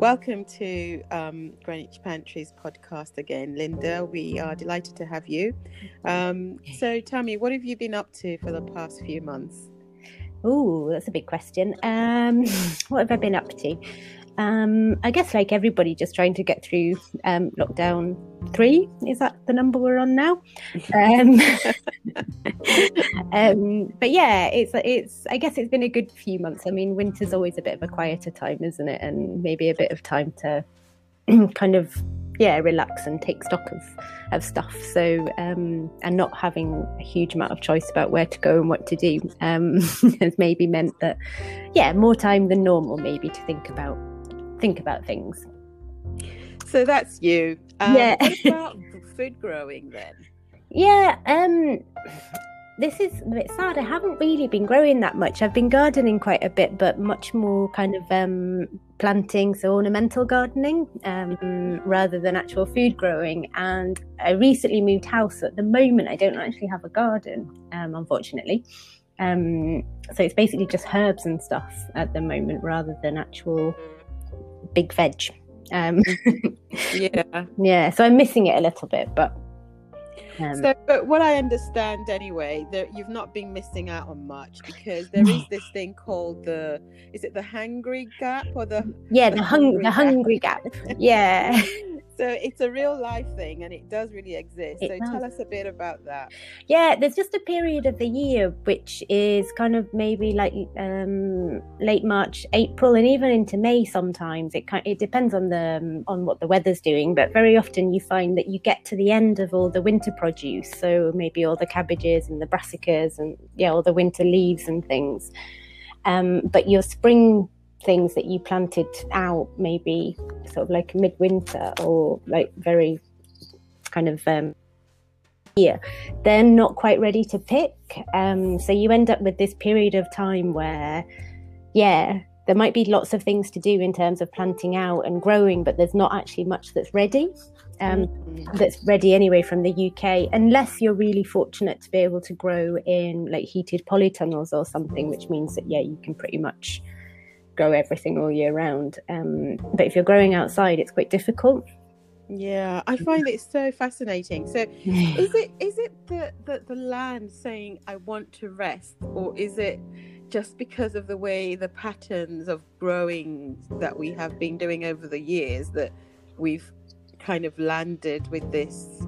Welcome to Greenwich Pantry's podcast again, Linda. We are delighted to have you. So tell me, what have you been up to for the past few months? Oh, that's a big question. What have I been up to? I guess like everybody, just trying to get through lockdown 3. Is that the number we're on now? But yeah, it's. I guess it's been a good few months. I mean, winter's always a bit of a quieter time, isn't it? And maybe a bit of time to kind of relax and take stock of stuff. So and not having a huge amount of choice about where to go and what to do has maybe meant that more time than normal maybe to think about things. So that's you. What about food growing then? This is a bit sad. I haven't really been growing that much. I've been gardening quite a bit, but much more kind of planting, so ornamental gardening, rather than actual food growing. And I recently moved house. So at the moment, I don't actually have a garden, unfortunately. So it's basically just herbs and stuff at the moment, rather than actual big veg. So I'm missing it a little bit, but but what I understand anyway, that you've not been missing out on much, because there is this thing called is it the hungry gap or the hungry gap? Yeah. So it's a real life thing and it does really exist. Tell us a bit about that. Yeah, there's just a period of the year which is kind of maybe like late March, April, and even into May sometimes. It depends on what the weather's doing, but very often you find that you get to the end of all the winter produce, so maybe all the cabbages and the brassicas and all the winter leaves and things. But your spring things that you planted out maybe sort of like midwinter or like very kind of they're not quite ready to pick, so you end up with this period of time where there might be lots of things to do in terms of planting out and growing, but there's not actually much that's ready anyway from the UK, unless you're really fortunate to be able to grow in like heated polytunnels or something, which means that you can pretty much grow everything all year round. But if you're growing outside, it's quite difficult. Yeah, I find it so fascinating. So is it the land saying I want to rest, or is it just because of the way the patterns of growing that we have been doing over the years that we've kind of landed with this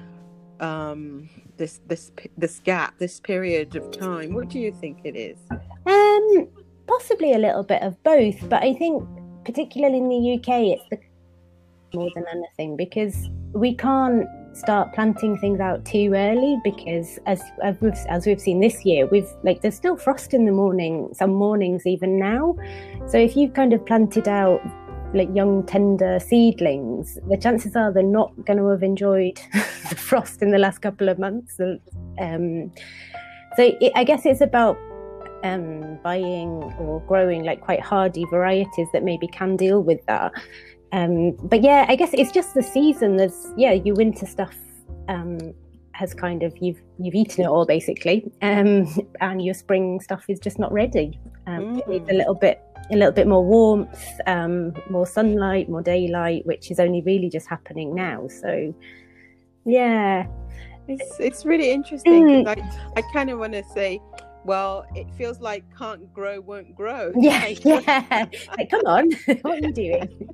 this gap, this period of time? What do you think it is? Possibly a little bit of both, but I think particularly in the UK it's more than anything, because we can't start planting things out too early, because as we've seen this year, there's still frost in the morning, some mornings even now. So if you've kind of planted out like young tender seedlings, the chances are they're not going to have enjoyed the frost in the last couple of months. I guess it's about buying or growing like quite hardy varieties that maybe can deal with that. But I guess it's just the season. There's your winter stuff has kind of you've eaten it all basically, and your spring stuff is just not ready. It needs a little bit more warmth, more sunlight, more daylight, which is only really just happening now. So it's really interesting, because I kind of want to say, well, it feels like can't grow, won't grow. Like, come on, what are you doing?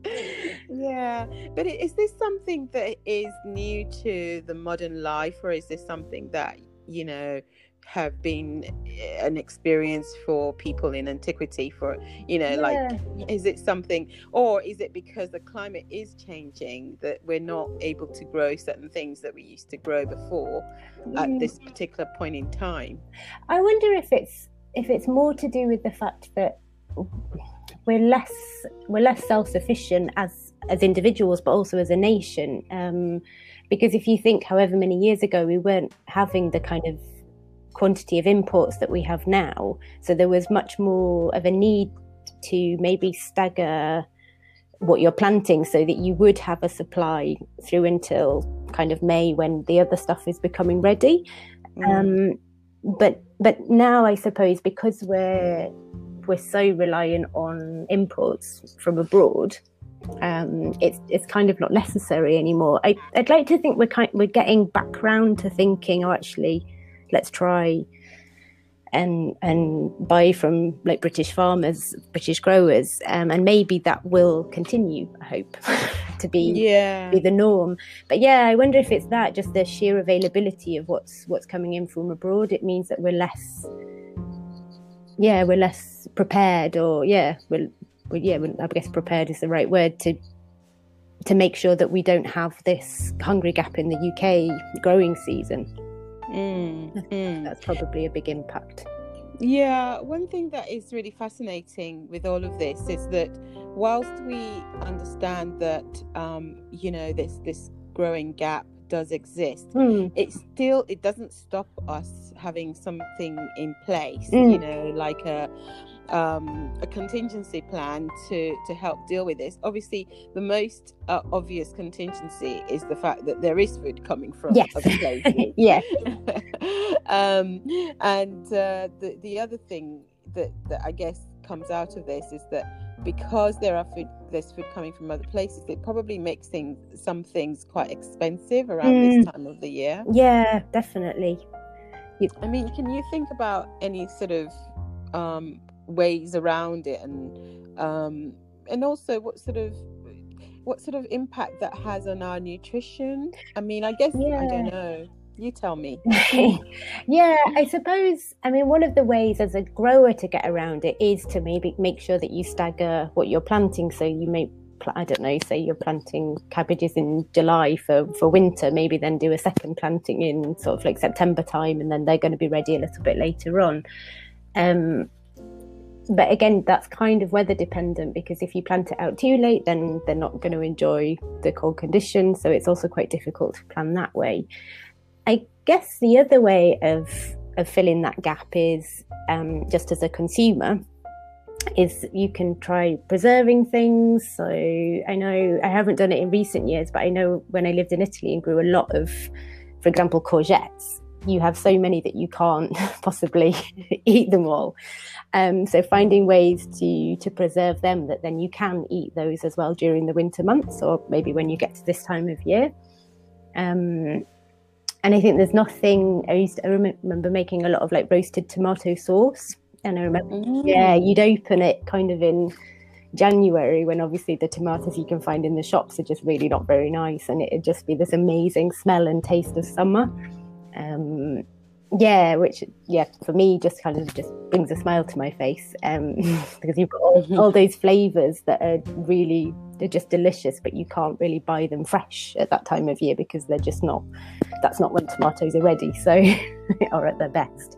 But is this something that is new to the modern life, or is this something that, have been an experience for people in antiquity for, is it something, or is it because the climate is changing that we're not able to grow certain things that we used to grow before at this particular point in time? I wonder if it's more to do with the fact that we're less self-sufficient as individuals, but also as a nation, because if you think however many years ago we weren't having the kind of quantity of imports that we have now, so there was much more of a need to maybe stagger what you're planting so that you would have a supply through until kind of May, when the other stuff is becoming ready. But now I suppose because we're so reliant on imports from abroad, it's kind of not necessary anymore. I'd like to think we're getting back round to thinking, oh, actually, let's try and buy from like British farmers, British growers, and maybe that will continue, I hope, to be the norm. But yeah, I wonder if it's that, just the sheer availability of what's coming in from abroad. It means that we're less prepared, or I guess prepared is the right word, to make sure that we don't have this hungry gap in the UK growing season. That's probably a big impact. Yeah, one thing that is really fascinating with all of this is that whilst we understand that this growing gap does exist, it doesn't stop us having something in place, like a contingency plan to help deal with this. Obviously, the most obvious contingency is the fact that there is food coming from other places. And the other thing that I guess comes out of this is that because there's food coming from other places, it probably makes some things quite expensive around this time of the year. Yeah, definitely. I mean, can you think about any sort of ways around it, and also what sort of impact that has on our nutrition? I mean, I guess I don't know. You tell me. Yeah, I suppose, I mean, one of the ways as a grower to get around it is to maybe make sure that you stagger what you're planting. So you may, I don't know, say you're planting cabbages in July for winter, maybe then do a second planting in sort of like September time, and then they're going to be ready a little bit later on. But again, that's kind of weather dependent, because if you plant it out too late, then they're not going to enjoy the cold conditions. So it's also quite difficult to plan that way. I guess the other way of filling that gap is, just as a consumer, is you can try preserving things. So I know I haven't done it in recent years, but I know when I lived in Italy and grew a lot of, for example, courgettes, you have so many that you can't possibly eat them all. So finding ways to preserve them that then you can eat those as well during the winter months, or maybe when you get to this time of year. And I think there's nothing, I remember making a lot of like roasted tomato sauce. And I remember, you'd open it kind of in January, when obviously the tomatoes you can find in the shops are just really not very nice. And it'd just be this amazing smell and taste of summer. Which for me just kind of just brings a smile to my face, because you've got all those flavors that are really, they're just delicious, but you can't really buy them fresh at that time of year because they're just not, that's not when tomatoes are ready, so or at their best.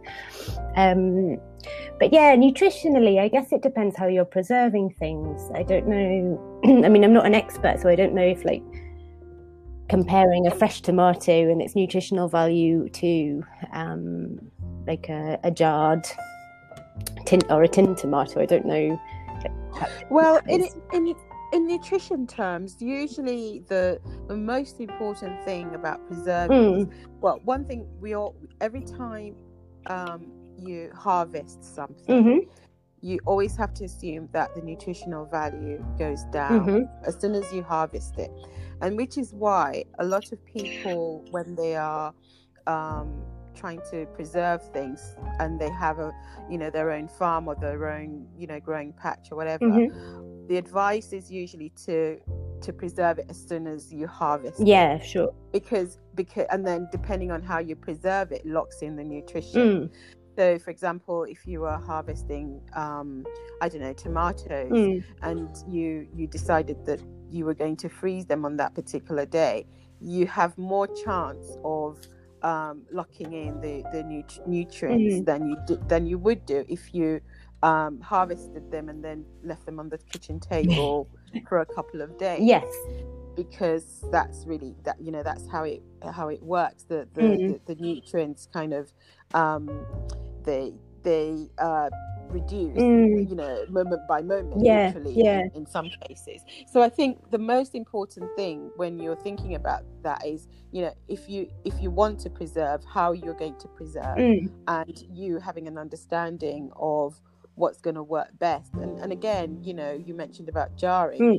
But yeah, nutritionally, I guess it depends how you're preserving things. I don't know. I mean, I'm not an expert, so I don't know if like comparing a fresh tomato and its nutritional value to like a jarred tin or a tin tomato. I don't know. Well, in nutrition terms, usually the most important thing about preserving, well, one thing every time you harvest something, you always have to assume that the nutritional value goes down as soon as you harvest it. And which is why a lot of people, when they are trying to preserve things and they have their own farm or their own, growing patch or whatever, the advice is usually to preserve it as soon as you harvest it. Yeah, sure. Because and then depending on how you preserve it, locks in the nutrition. So, for example, if you were harvesting, tomatoes, and you decided that you were going to freeze them on that particular day, you have more chance of locking in the nutrients than you would do if you harvested them and then left them on the kitchen table for a couple of days. Yes. Because that's really that's how it works. The nutrients kind of they reduce moment by moment, literally in some cases. So I think the most important thing when you're thinking about that is if you want to preserve, how you're going to preserve, and you having an understanding of what's going to work best. And again, you know, you mentioned about jarring.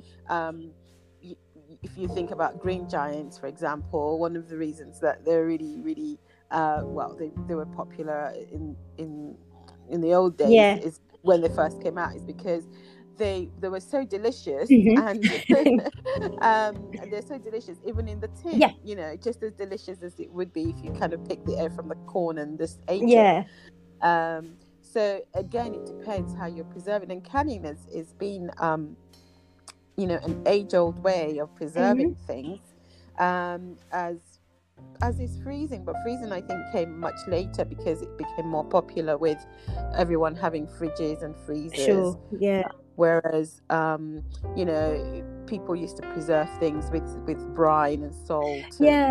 If you think about Green Giants, for example, one of the reasons that they're really, really they were popular in the old days is when they first came out, is because they were so delicious, and they're so delicious even in the tin. You know, just as delicious as it would be if you kind of pick the air from the corn and just ate it. So again, it depends how you're preserving, and canning is been you know, an age-old way of preserving things, as is freezing. But freezing, I think, came much later because it became more popular with everyone having fridges and freezers. Whereas you know, people used to preserve things with brine and salt.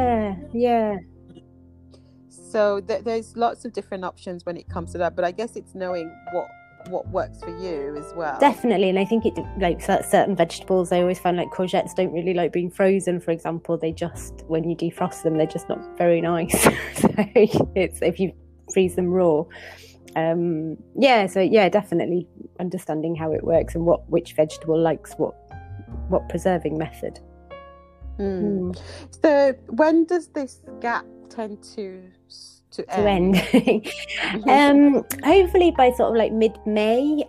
So there's lots of different options when it comes to that, but I guess it's knowing what works for you as well. Definitely. And I think it, like certain vegetables, I always find, like courgettes don't really like being frozen, for example. They just, when you defrost them, they're just not very nice. So it's, if you freeze them raw. Definitely understanding how it works and which vegetable likes what preserving method. So when does this gap tend to end? Hopefully by sort of like mid-May,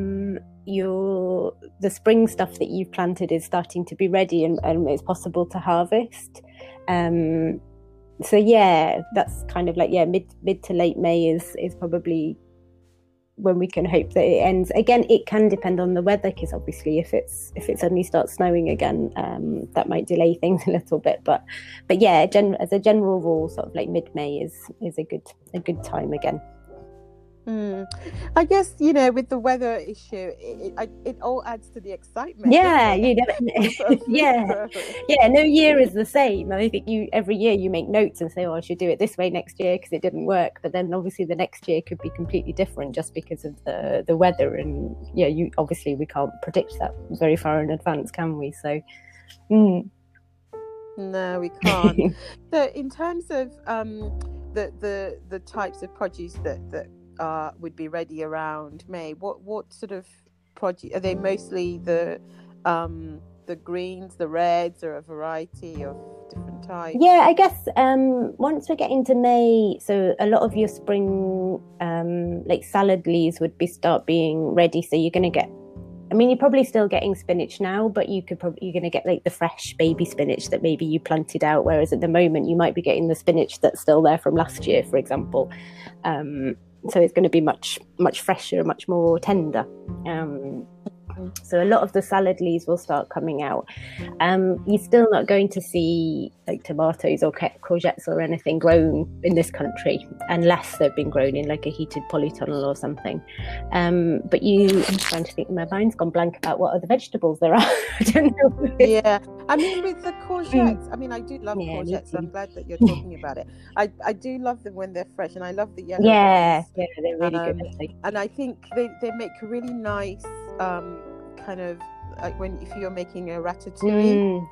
the spring stuff that you've planted is starting to be ready and it's possible to harvest. That's kind of like mid to late May is probably when we can hope that it ends. Again, it can depend on the weather, because obviously if it suddenly starts snowing again, that might delay things a little bit. But as a general rule, sort of like mid-May is a good time again. I guess, you know, with the weather issue, it all adds to the excitement. No year is the same. I think every year you make notes and say, I should do it this way next year because it didn't work. But then obviously the next year could be completely different just because of the weather. And obviously we can't predict that very far in advance, can we? So no, we can't. So in terms of the types of produce that would be ready around May, what sort of produce are they? Mostly the greens, the reds, or a variety of different types? I guess once we get into May, so a lot of your spring like salad leaves would start being ready. So you're going to get, you're probably still getting spinach now, but you're going to get like the fresh baby spinach that maybe you planted out, whereas at the moment you might be getting the spinach that's still there from last year, for example. So it's going to be much, much fresher, much more tender. So a lot of the salad leaves will start coming out. You're still not going to see like tomatoes or courgettes or anything grown in this country unless they've been grown in like a heated polytunnel or something. But I'm trying to think, my mind's gone blank about what other vegetables there are. I don't know. With the courgettes, I do love courgettes. I'm glad that you're talking about it. I do love them when they're fresh, and I love the yellow ones. They're really good. And I think they make a really nice kind of like if you're making a ratatouille,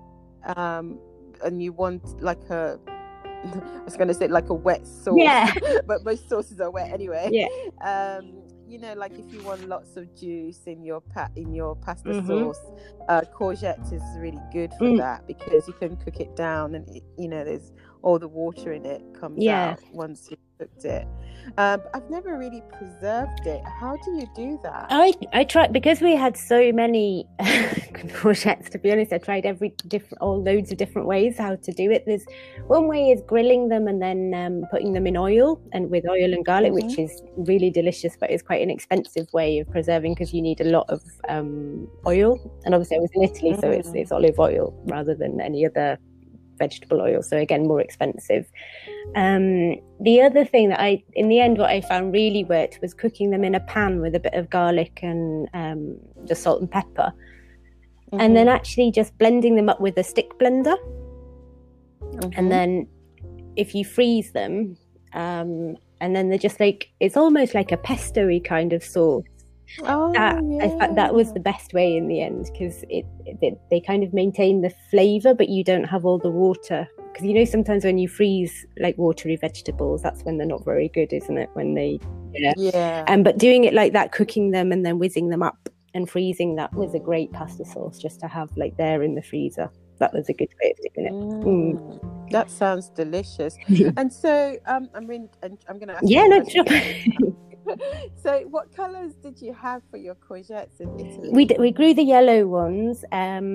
and you want like I was going to say like a wet sauce, but most sauces are wet anyway. You know, like if you want lots of juice in your pasta sauce, courgette is really good for that, because you can cook it down and there's all the water in it comes out once you've cooked it. I've never really preserved it. How do you do that? I tried, because we had so many courgettes, to be honest. I tried loads of different ways how to do it. There's one way is grilling them and then putting them in oil, and with oil and garlic, which is really delicious, but it's quite an expensive way of preserving because you need a lot of oil. And obviously I was in Italy, so it's olive oil rather than any other vegetable oil, so again more expensive. The other thing that in the end what I found really worked was cooking them in a pan with a bit of garlic and just salt and pepper, and then actually just blending them up with a stick blender, and then if you freeze them, and then they're just like, it's almost like a pesto-y kind of sauce. I thought that was the best way in the end, because they kind of maintain the flavour, but you don't have all the water. Because sometimes when you freeze like watery vegetables, that's when they're not very good, isn't it? When Yeah. But doing it like that, cooking them and then whizzing them up and freezing, that was a great pasta sauce just to have like there in the freezer. That was a good way of doing it. That sounds delicious. And so I'm going to ask you you sure. So what colours did you have for your courgettes in Italy? We grew the yellow ones.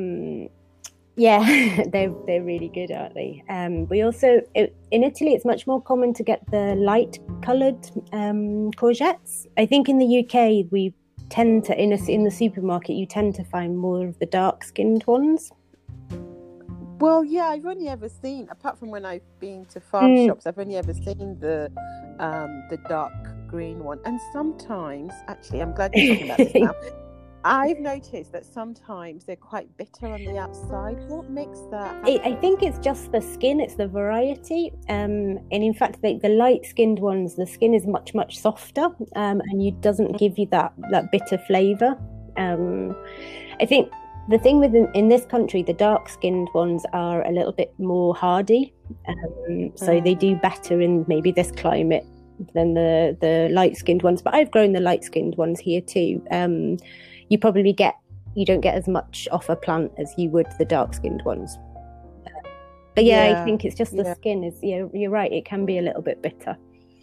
They're really good, aren't they? We also, in Italy, it's much more common to get the light coloured courgettes. I think in the UK, we tend to, in the supermarket, you tend to find more of the dark skinned ones. Well, yeah, I've only ever seen, apart from when I've been to farm shops, I've only ever seen the dark green one. And sometimes, actually, I'm glad you're talking about this now. I've noticed that sometimes they're quite bitter on the outside. What makes that happen? I think it's just the skin, it's the variety. And in fact, the light-skinned ones, the skin is much, much softer, and it doesn't give you that bitter flavour. I think the thing in this country, the dark-skinned ones are a little bit more hardy, so they do better in maybe this climate than the light-skinned ones. But I've grown the light-skinned ones here too. You don't get as much off a plant as you would the dark-skinned ones. But I think it's just the skin is. You're right. It can be a little bit bitter.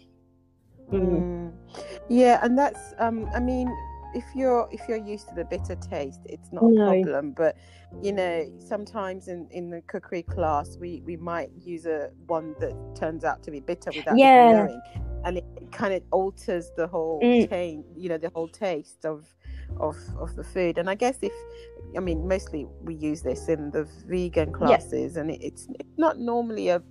Yeah, and that's. I mean, if you're used to the bitter taste, it's not a problem. But sometimes in the cookery class, we might use one that turns out to be bitter without knowing, and it kind of alters the whole the whole taste of the food. And I guess mostly we use this in the vegan classes, and it's not normally a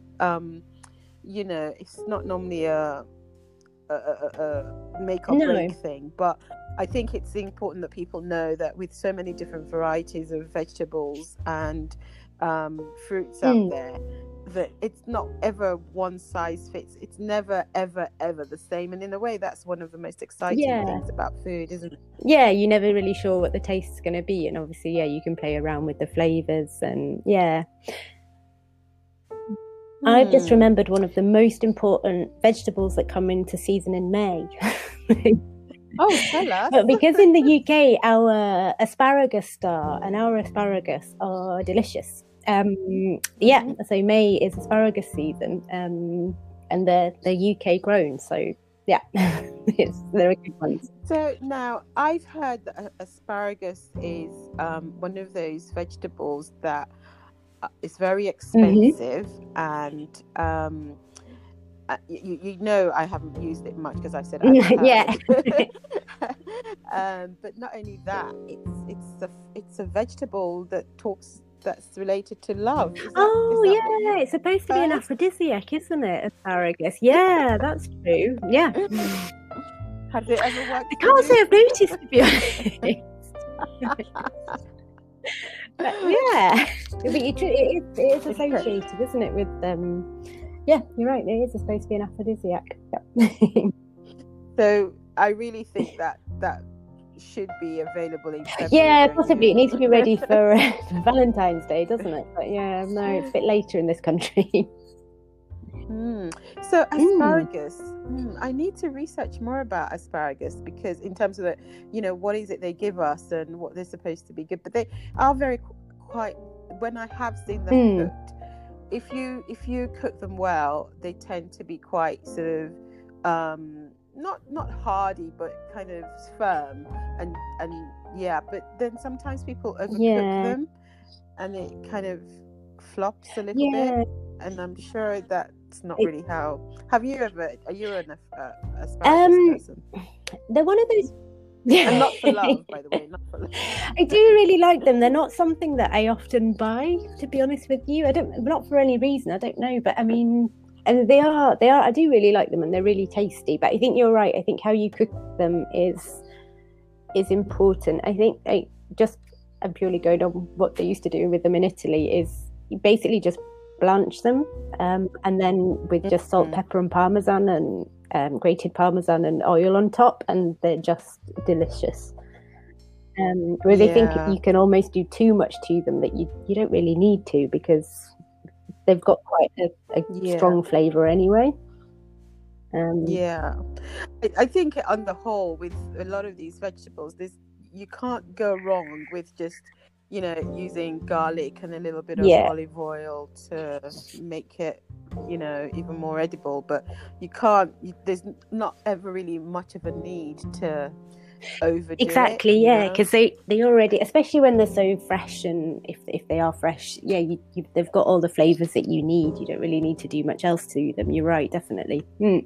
make or break thing, but I think it's important that people know that with so many different varieties of vegetables and fruits out there, that it's not ever one size fits. It's never ever the same, and in a way that's one of the most exciting things about food, isn't it? You're never really sure what the taste is going to be, and obviously you can play around with the flavors. And I've just remembered one of the most important vegetables that come into season in May. Oh, tell us. But because in the UK our asparagus are delicious. So May is asparagus season, and they're UK grown, so they're good ones. So now I've heard that asparagus is one of those vegetables that is very expensive, and I haven't used it much because I said but not only that, it's a vegetable that's related to love. It's supposed to be an aphrodisiac, isn't it? Asparagus. Yeah, that's true. Yeah. Has it ever worked? I can't say I've noticed, to be honest. But it is associated, isn't it, with you're right, it is supposed to be an aphrodisiac. So I really think that should be available in February. Possibly. It needs to be ready for Valentine's Day, doesn't it? But it's a bit later in this country. So asparagus, I need to research more about asparagus, because in terms of what is it they give us and what they're supposed to be good, but they are very quite, when I have seen them cooked, if you cook them well, they tend to be quite sort of not hardy, but kind of firm, and but then sometimes people overcook them and it kind of flops a little bit, and I'm sure that's not really how. Are you an asparagus person? They're one of those. And not for love, by the way. Not for love. I do really like them. They're not something that I often buy, to be honest with you. Not for any reason. I don't know, but I mean, and they are. I do really like them, and they're really tasty. But I think you're right. I think how you cook them is important. I think I'm purely going on what they used to do with them in Italy is you basically just blanch them, and then with just salt, pepper, and parmesan, and grated parmesan and oil on top, and they're just delicious. Whereas I think you can almost do too much to them that you don't really need to, because they've got quite a strong flavour anyway. Yeah, I think on the whole, with a lot of these vegetables, you can't go wrong with just, using garlic and a little bit of Yeah, olive oil to make it, even more edible. But you can't. There's not ever really much of a need to overdo it. exactly. Yeah, because they already, especially when they're so fresh, and if they are fresh, yeah, they've got all the flavors that you need. You don't really need to do much else to them. You're right, definitely.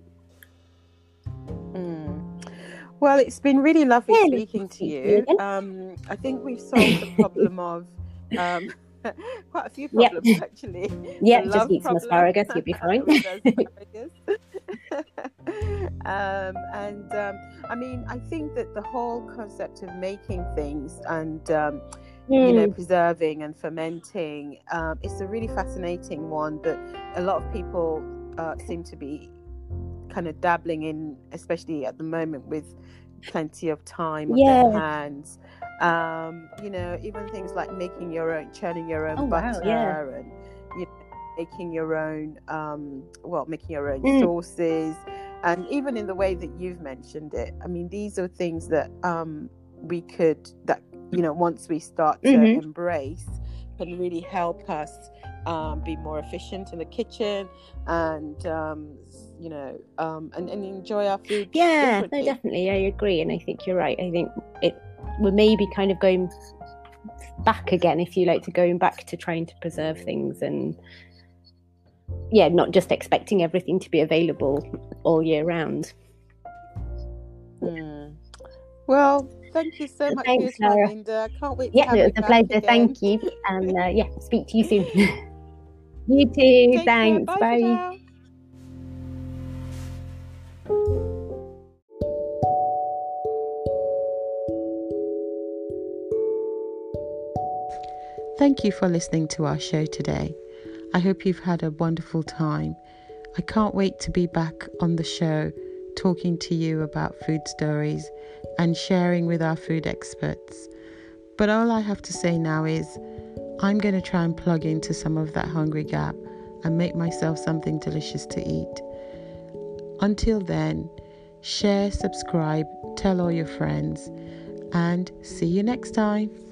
Well, it's been really lovely Yeah, speaking to you. I think we've solved the problem of quite a few Yep. problems, actually. Yeah, The just love eat some problem asparagus, you'll be fine. with asparagus. I mean, I think that the whole concept of making things and preserving and fermenting, it's a really fascinating one that a lot of people seem to be kind of dabbling in, especially at the moment with plenty of time on their hands. Even things like churning your own butter, and making your own sauces, and even in the way that you've mentioned it. I mean, these are things that once we start to embrace, can really help us be more efficient in the kitchen, and and enjoy our food. Yeah, no, definitely, I agree, and I think you're right. I think we're maybe kind of going back again, if you like, going back to trying to preserve things, and not just expecting everything to be available all year round. Well, thank you so much for your time, Linda. I can't wait to have it was a pleasure. Again. Thank you, and speak to you soon. You too. Take Thanks. Care. Bye. Thank you for listening to our show today. I hope you've had a wonderful time. I can't wait to be back on the show talking to you about food stories and sharing with our food experts. But all I have to say now is I'm going to try and plug into some of that hungry gap and make myself something delicious to eat. Until then, share, subscribe, tell all your friends, and see you next time.